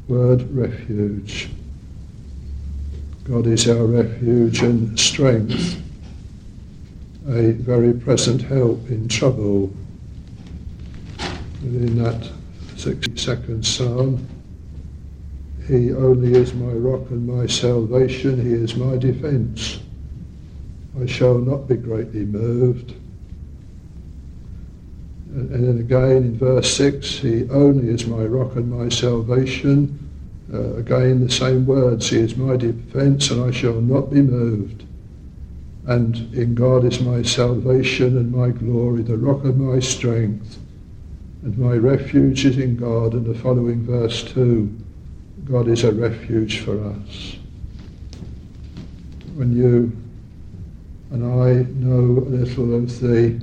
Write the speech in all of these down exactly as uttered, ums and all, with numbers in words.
word refuge. God is our refuge and strength, a very present help in trouble. And in that sixty-second Psalm, He only is my rock and my salvation, He is my defence. I shall not be greatly moved. And, and then again in verse six, He only is my rock and my salvation. Uh, again the same words, He is my defence and I shall not be moved. And in God is my salvation and my glory, the rock of my strength. And my refuge is in God. And the following verse two, God is a refuge for us. When you and I know a little of the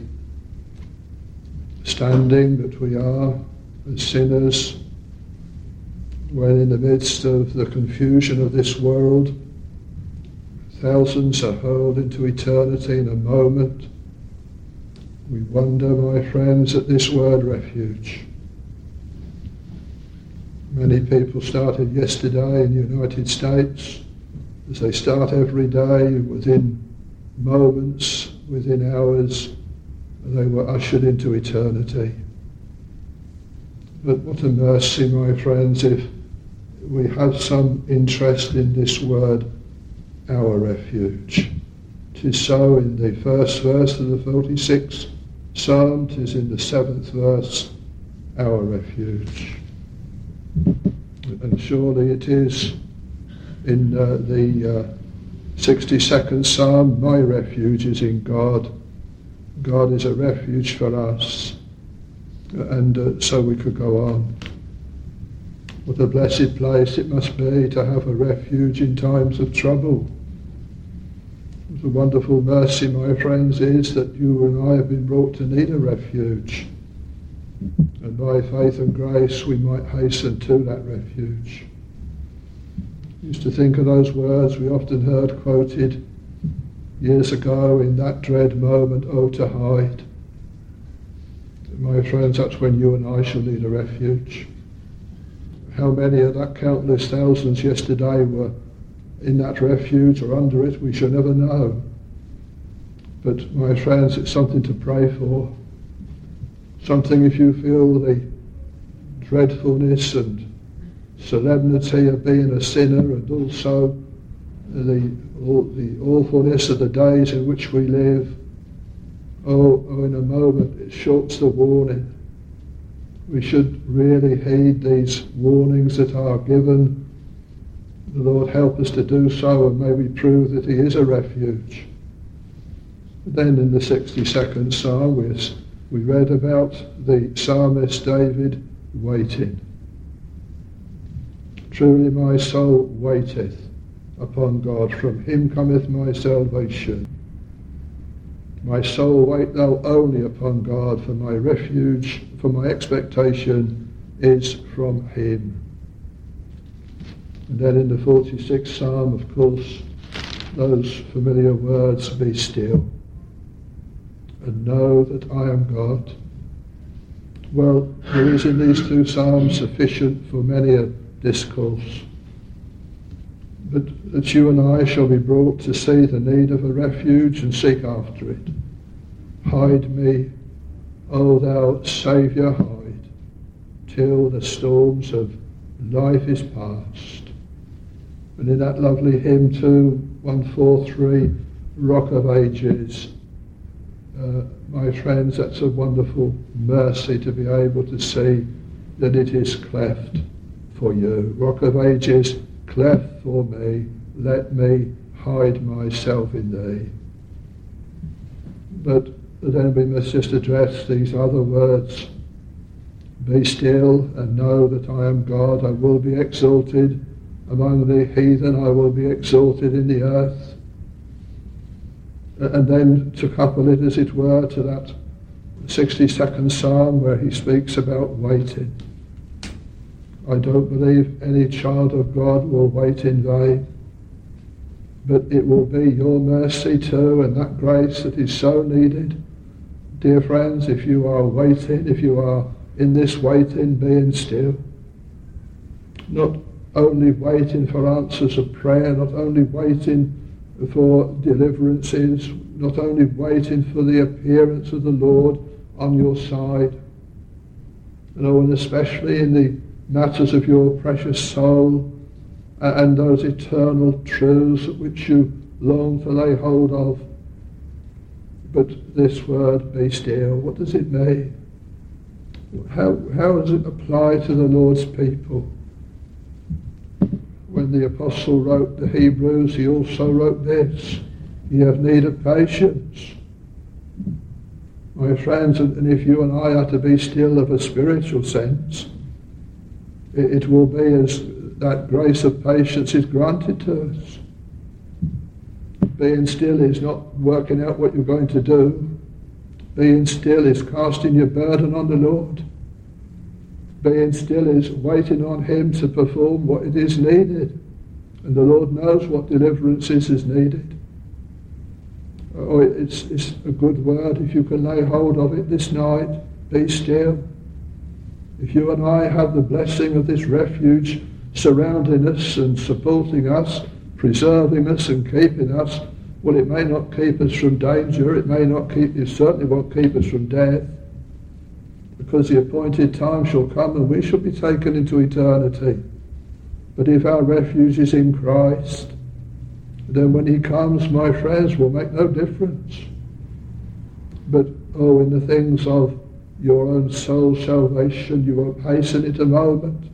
standing that we are as sinners, when in the midst of the confusion of this world, thousands are hurled into eternity in a moment, we wonder, my friends, at this word refuge. Many people started yesterday in the United States, as they start every day, within moments, within hours, they were ushered into eternity. But what a mercy, my friends, if we have some interest in this word, our refuge. 'Tis so in the first verse of the forty-sixth Psalm, 'tis in the seventh verse, our refuge. And surely it is in uh, the uh, sixty-second Psalm, my refuge is in God. God is a refuge for us. And uh, so we could go on. What a blessed place it must be to have a refuge in times of trouble. What a wonderful mercy, my friends, is that you and I have been brought to need a refuge. And by faith and grace we might hasten to that refuge. I used to think of those words we often heard quoted years ago, in that dread moment, oh, to hide. My friends, that's when you and I shall need a refuge. How many of that countless thousands yesterday were in that refuge or under it, we shall never know. But my friends, it's something to pray for. Something, if you feel the dreadfulness and solemnity of being a sinner, and also the, all, the awfulness of the days in which we live, oh, oh, in a moment it shorts the warning. We should really heed these warnings that are given. The Lord help us to do so, and may we prove that He is a refuge. Then in the sixty-second Psalm we, we read about the psalmist David waiting. Truly my soul waiteth upon God, from Him cometh my salvation. My soul wait thou only upon God, for my refuge, for my expectation is from Him. And then in the forty-sixth Psalm, of course, those familiar words, be still and know that I am God. Well, there is in these two Psalms sufficient for many a discourse. But that you and I shall be brought to see the need of a refuge and seek after it. Hide me, O thou Saviour, hide, till the storms of life is past. And in that lovely hymn too, one forty-three, Rock of Ages, uh, my friends, that's a wonderful mercy to be able to see that it is cleft for you. Rock of Ages, cleft for me, let me hide myself in thee. But then we must just address these other words. Be still and know that I am God. I will be exalted among the heathen. I will be exalted in the earth. And then to couple it, as it were, to that sixty-second Psalm where he speaks about waiting. I don't believe any child of God will wait in vain, but it will be your mercy too, and that grace that is so needed. Dear friends, if you are waiting, if you are in this waiting, being still, not only waiting for answers of prayer, not only waiting for deliverances, not only waiting for the appearance of the Lord on your side. And oh, and especially in the matters of your precious soul and those eternal truths which you long to lay hold of. But this word, be still, what does it mean? How, how does it apply to the Lord's people? When the apostle wrote the Hebrews, he also wrote this: "You have need of patience." My friends, and if you and I are to be still of a spiritual sense, it, it will be as that grace of patience is granted to us. Being still is not working out what you're going to do. Being still is casting your burden on the Lord. Being still is waiting on him to perform what it is needed. And the Lord knows what deliverance is, is needed. Oh, it's, it's a good word if you can lay hold of it this night. Be still. If you and I have the blessing of this refuge surrounding us and supporting us, preserving us and keeping us, well, it may not keep us from danger. It may not keep, it certainly won't keep us from death, because the appointed time shall come and we shall be taken into eternity. But if our refuge is in Christ, then when he comes, my friends, will make no difference. But, oh, in the things of your own soul salvation, you won't hasten it a moment.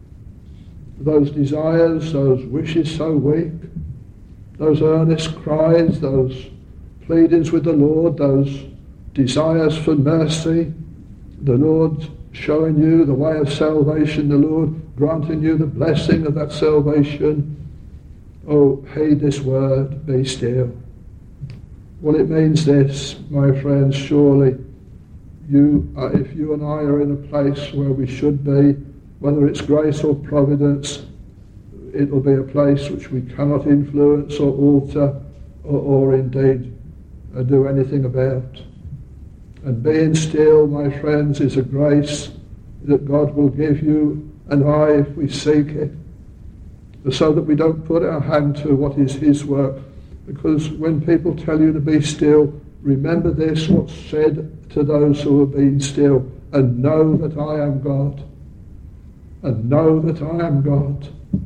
Those desires, those wishes so weak, those earnest cries, those pleadings with the Lord, those desires for mercy, the Lord showing you the way of salvation, the Lord granting you the blessing of that salvation. Oh, heed this word, be still. Well, it means this, my friends, surely you, uh, if you and I are in a place where we should be, whether it's grace or providence, it will be a place which we cannot influence or alter or, or indeed uh, do anything about. And being still, my friends, is a grace that God will give you and I if we seek it, so that we don't put our hand to what is his work. Because when people tell you to be still, remember this, what's said to those who have been still, and know that I am God. And know that I am God.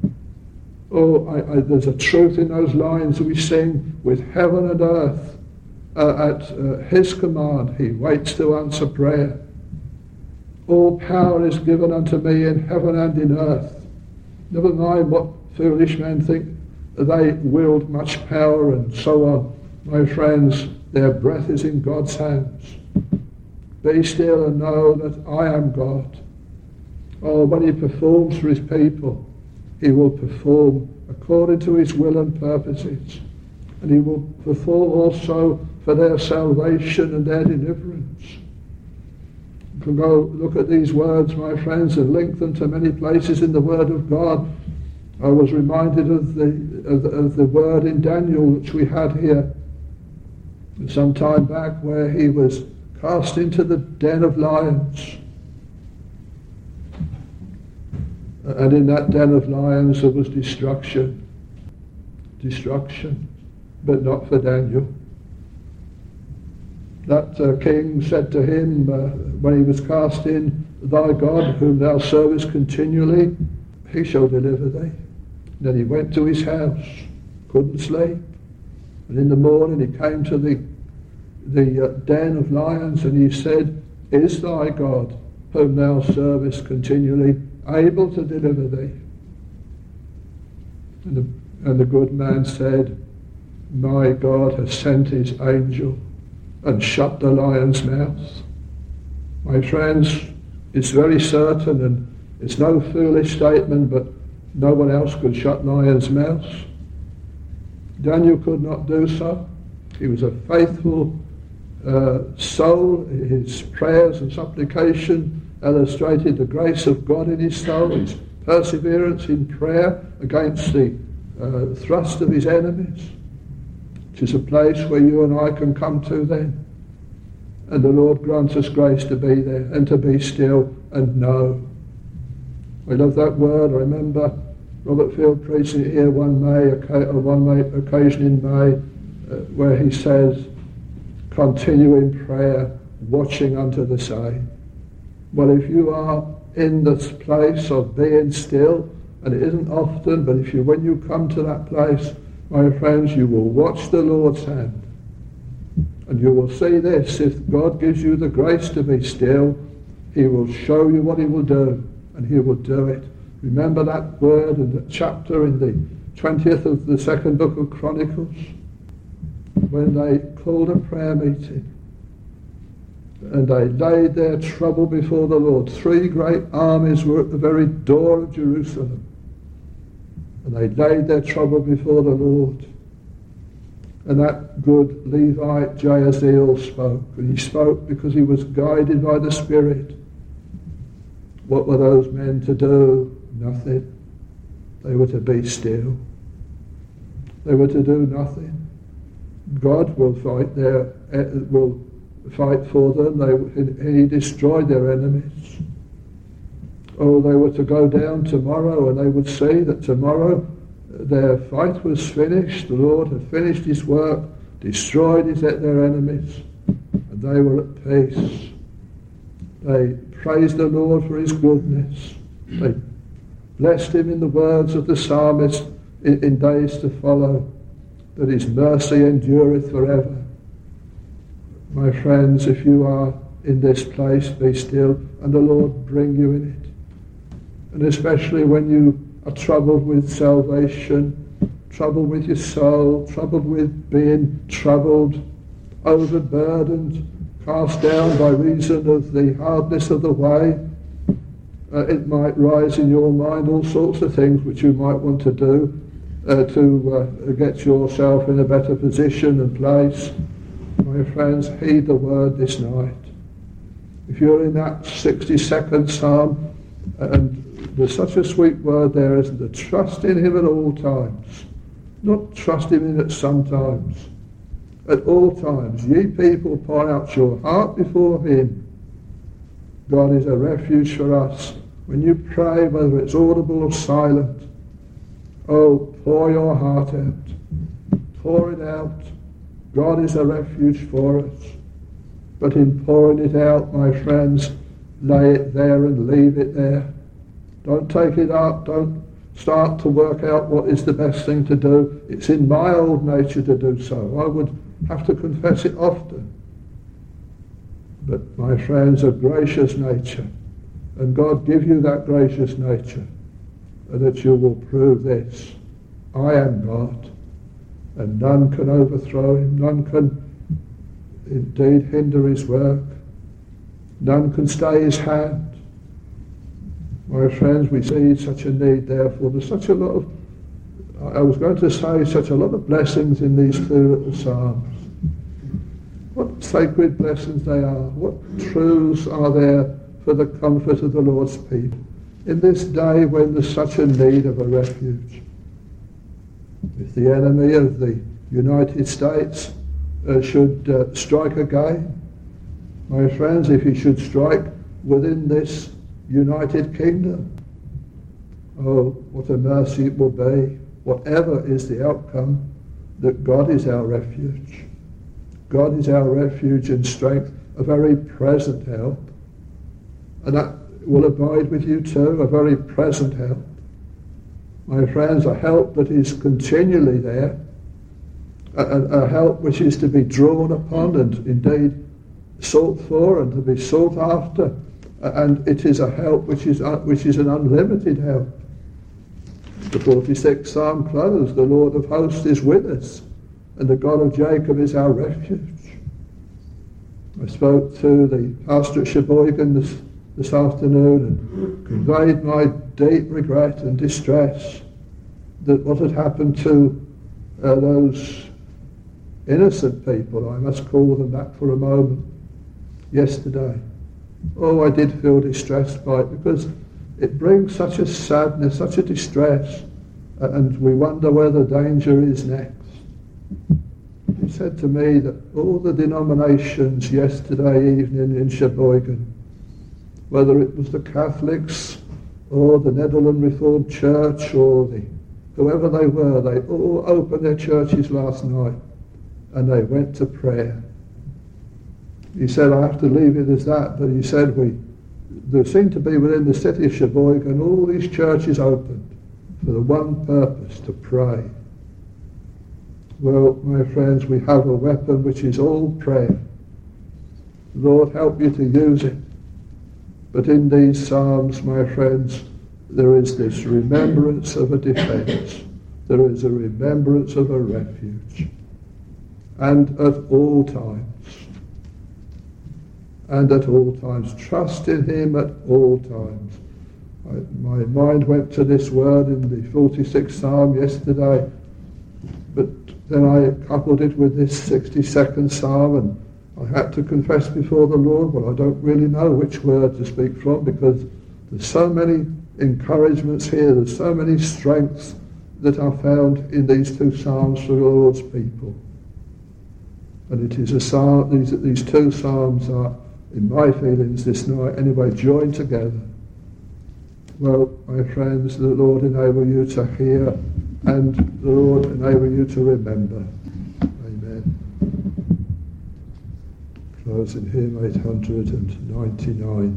Oh, I, I, there's a truth in those lines that we sing: with heaven and earth uh, at uh, his command he waits to answer prayer. All power is given unto me in heaven and in earth. Never mind what foolish men think they wield much power and so on. My friends, their breath is in God's hands. Be still and know that I am God. Oh, when he performs for his people, he will perform according to his will and purposes. And he will perform also for their salvation and their deliverance. You can go look at these words, my friends, and link them to many places in the Word of God. I was reminded of the, of the, of the word in Daniel which we had here some time back, where he was cast into the den of lions. And in that den of lions there was destruction. Destruction, but not for Daniel. That uh, king said to him uh, when he was cast in, "Thy God, whom thou servest continually, he shall deliver thee." And then he went to his house, couldn't sleep. And in the morning he came to the, the uh, den of lions, and he said, "Is thy God, whom thou servest continually, able to deliver thee?" And the, and the good man said, "My God has sent his angel and shut the lion's mouth." My friends, it's very certain, and it's no foolish statement, but no one else could shut lions' mouths. Daniel could not do so. He was a faithful uh, soul. His prayers and supplication illustrated the grace of God in his soul, his perseverance in prayer against the uh, thrust of his enemies, which is a place where you and I can come to then. And the Lord grants us grace to be there and to be still and know. I love that word. I remember Robert Field preaching here one May, one May occasion in May, uh, where he says, continue in prayer, watching unto the same. Well, if you are in this place of being still, and it isn't often, but if you, when you come to that place, my friends, you will watch the Lord's hand. And you will see this: if God gives you the grace to be still, he will show you what he will do, and he will do it. Remember that word in the chapter in the twentieth of the second book of Chronicles, when they called a prayer meeting and they laid their trouble before the Lord. Three great armies were at the very door of Jerusalem, and they laid their trouble before the Lord. And that good Levite Jahaziel spoke, and he spoke because he was guided by the Spirit. What were those men to do? Nothing. They were to be still. They were to do nothing. God will fight their, will fight for them. They, he destroyed their enemies. Oh, they were to go down tomorrow, and they would see that tomorrow their fight was finished. The Lord had finished his work, destroyed his, their enemies, and they were at peace. They praised the Lord for his goodness. They blessed him in the words of the psalmist in, in days to follow, that his mercy endureth forever. My friends, if you are in this place, be still, and the Lord bring you in it. And especially when you are troubled with salvation, troubled with your soul, troubled with being troubled, overburdened, cast down by reason of the hardness of the way, uh, it might rise in your mind all sorts of things which you might want to do uh, to uh, get yourself in a better position and place. My friends, heed the word this night. If you're in that sixty-second psalm, and there's such a sweet word there, isn't there? Trust in him at all times. Not trust him in at some times. At all times. Ye people, pour out your heart before him. God is a refuge for us. When you pray, whether it's audible or silent, oh, pour your heart out. Pour it out. God is a refuge for us. But in pouring it out, my friends, lay it there and leave it there. Don't take it up. Don't start to work out what is the best thing to do. It's in my old nature to do so. I would have to confess it often. But my friends, a gracious nature, and God give you that gracious nature, and that you will prove this: I am God, and none can overthrow him, none can indeed hinder his work, none can stay his hand. My friends, we see such a need, therefore. There's such a lot of, I was going to say, such a lot of blessings in these two little psalms. What sacred blessings they are. What truths are there for the comfort of the Lord's people in this day when there's such a need of a refuge. If the enemy of the United States uh, should uh, strike again, my friends, if he should strike within this United Kingdom, oh, what a mercy it will be, whatever is the outcome, that God is our refuge. God is our refuge and strength, a very present help. And that will abide with you too, a very present help. My friends, a help that is continually there, a, a help which is to be drawn upon and indeed sought for and to be sought after. And it is a help which is uh, which is an unlimited help. The forty-sixth Psalm closes, the Lord of hosts is with us, and the God of Jacob is our refuge. I spoke to the pastor at Sheboygan this, this afternoon and conveyed my deep regret and distress that what had happened to uh, those innocent people, I must call them that for a moment, yesterday. Oh, I did feel distressed by it, because it brings such a sadness, such a distress, and we wonder where the danger is next. He said to me that all the denominations yesterday evening in Sheboygan, whether it was the Catholics or the Netherlands Reformed Church, or the whoever they were, they all opened their churches last night and they went to prayer. He said, I have to leave it as that, but he said, we there seemed to be within the city of Sheboygan all these churches opened for the one purpose, to pray. Well, my friends, we have a weapon which is all prayer. Lord, help you to use it. But in these Psalms, my friends, there is this remembrance of a defense. There is a remembrance of a refuge. And at all times, and at all times, trust in him at all times. I, my mind went to this word in the forty-sixth Psalm yesterday, but then I coupled it with this sixty-second Psalm, and I had to confess before the Lord, well, I don't really know which word to speak from, because there's so many encouragements here, there's so many strengths that are found in these two Psalms for the Lord's people. And it is a psalm, these, these two Psalms are, in my feelings this night anyway, joined together. Well, my friends, the Lord enable you to hear, and the Lord enable you to remember. Amen. Closing hymn eight hundred ninety-nine.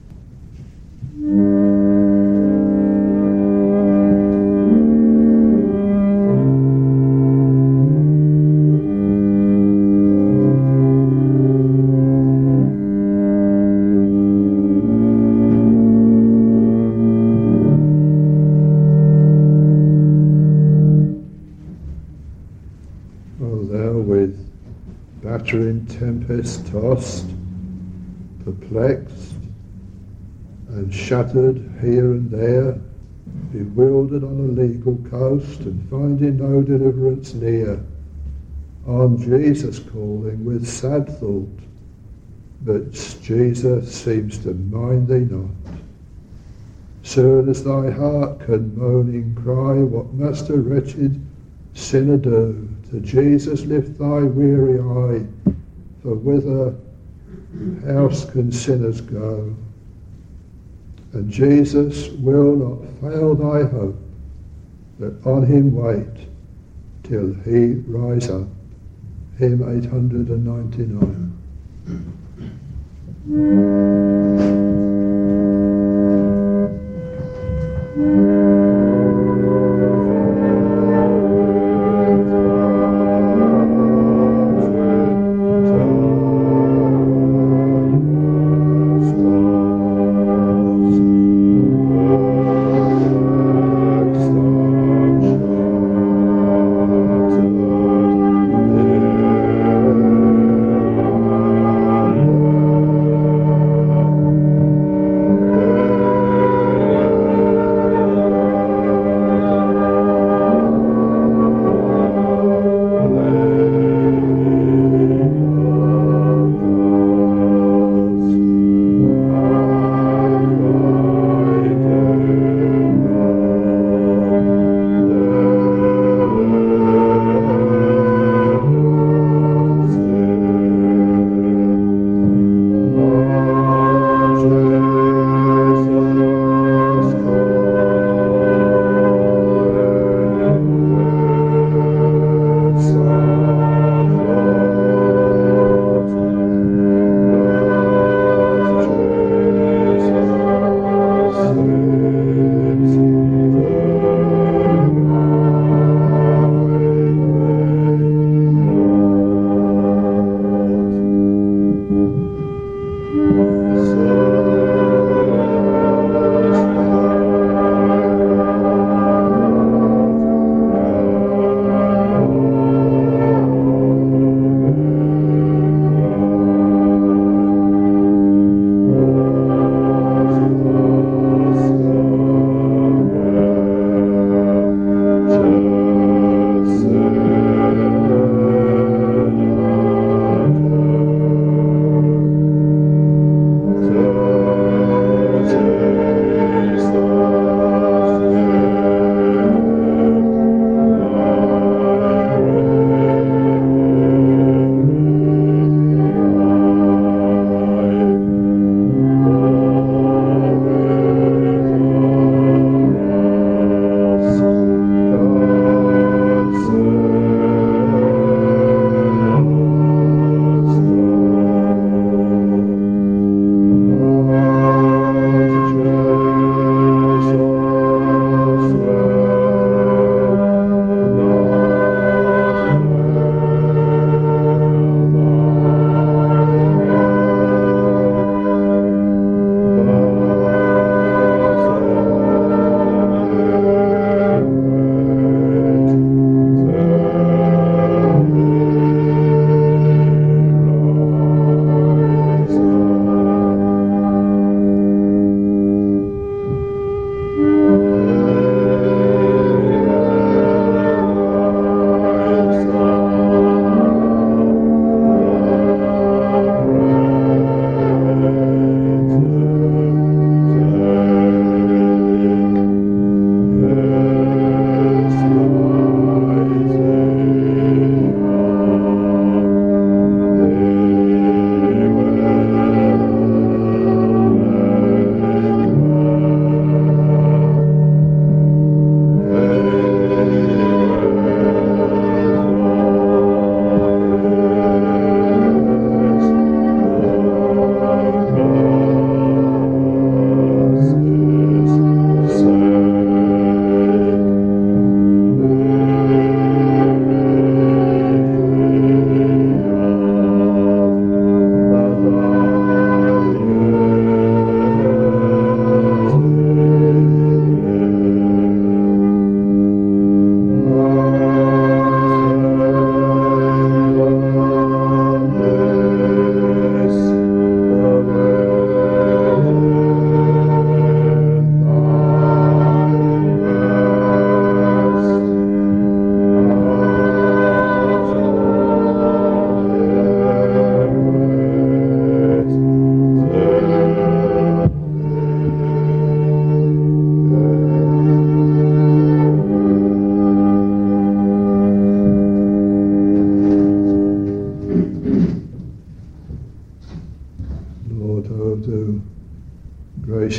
In tempest tossed, perplexed and shattered here and there, bewildered on a legal coast and finding no deliverance near, on Jesus calling with sad thought, but Jesus seems to mind thee not. Soon as thy heart can moaning cry, what must a wretched sinner do? To Jesus lift thy weary eye, for whither else can sinners go? And Jesus will not fail thy hope, but on him wait till he rise up. Hymn eight hundred ninety-nine.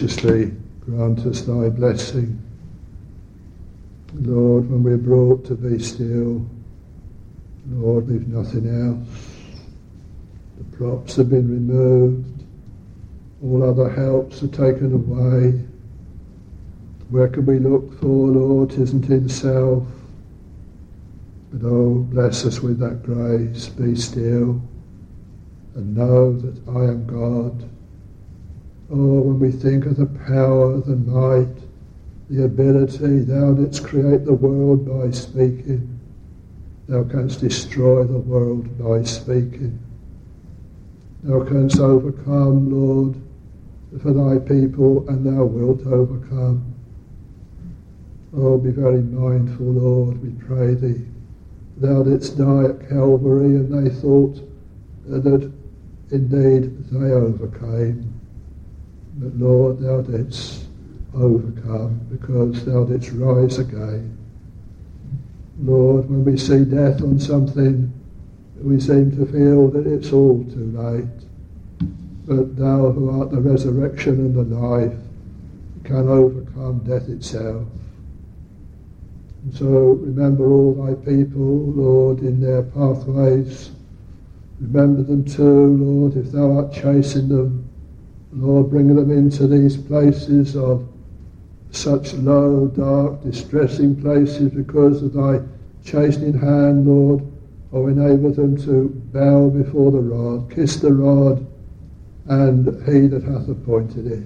graciously grant us thy blessing. Lord, when we're brought to be still, Lord, we've nothing else. The props have been removed. All other helps are taken away. Where can we look for, Lord? 'Tisn't in self. But oh, bless us with that grace. Be still and know that I am God. Oh, when we think of the power, the might, the ability, thou didst create the world by speaking. Thou canst destroy the world by speaking. Thou canst overcome, Lord, for thy people, and thou wilt overcome. Oh, be very mindful, Lord, we pray thee. Thou didst die at Calvary, and they thought that indeed they overcame. But Lord, thou didst overcome because thou didst rise again. Lord, when we see death on something, we seem to feel that it's all too late. But thou who art the resurrection and the life can overcome death itself. And so remember all thy people, Lord, in their pathways. Remember them too, Lord, if thou art chasing them. Lord, bring them into these places of such low, dark, distressing places because of thy chastening hand, Lord. Oh, enable them to bow before the rod, kiss the rod, and he that hath appointed it.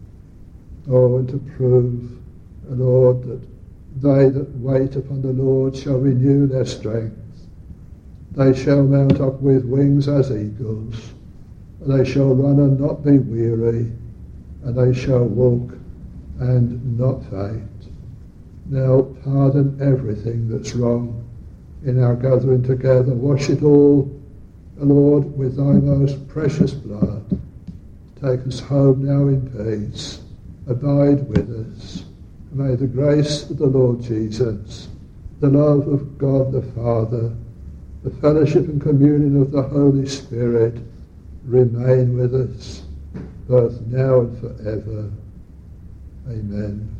Oh, and to prove, Lord, that they that wait upon the Lord shall renew their strength. They shall mount up with wings as eagles. They shall run and not be weary, and they shall walk and not faint. Now pardon everything that's wrong in our gathering together. Wash it all, Lord, with thy most precious blood. Take us home now in peace. Abide with us. May the grace of the Lord Jesus, the love of God the Father, the fellowship and communion of the Holy Spirit remain with us, both now and forever. Amen.